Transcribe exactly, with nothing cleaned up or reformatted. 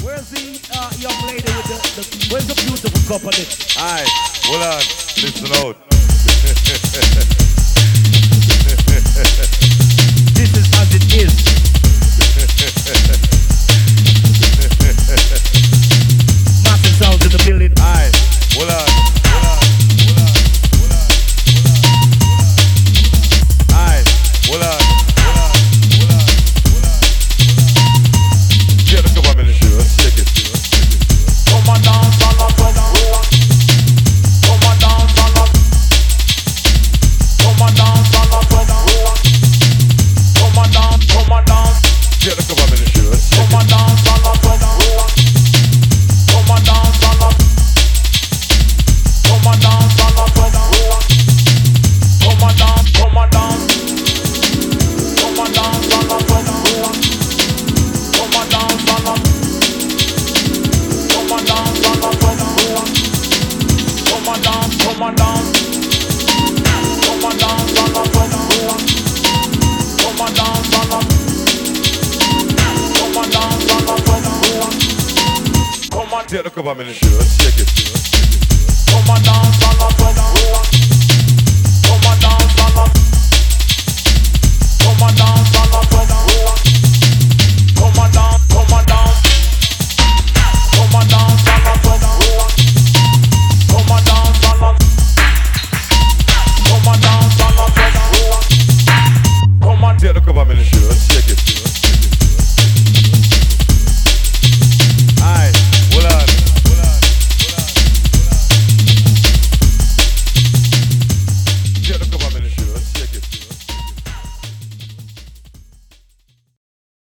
Where's the uh, young lady with the, the where's the beautiful couple? Aye, hold on, listen out. This is as it is. Massive sounds in the building. Aye, hold on, hold on, hold on, hold on, hold on. Aye, hold on, hold on, hold on, hold on, hold on. Get the cover minute, let's check it. Come on dance on the floor. Come on dance on the. Come on dance on the floor. Come on dance, come on dance. Get the cover minute, let's check it. Come on dance on the floor. Come on dance on the. Come on dance on the floor. Come on dance, come on dance. Come on dance on the floor. Come on dance on the. Come on dance on the floor. Come on dance, come on dance. Come on dance on the floor. Come on dance on the. Come on dance on the floor. Come on. Get the cover minute, let's check it. Come on dance on the floor.